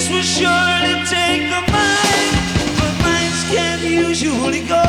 this will surely take a mind, but minds can't usually go.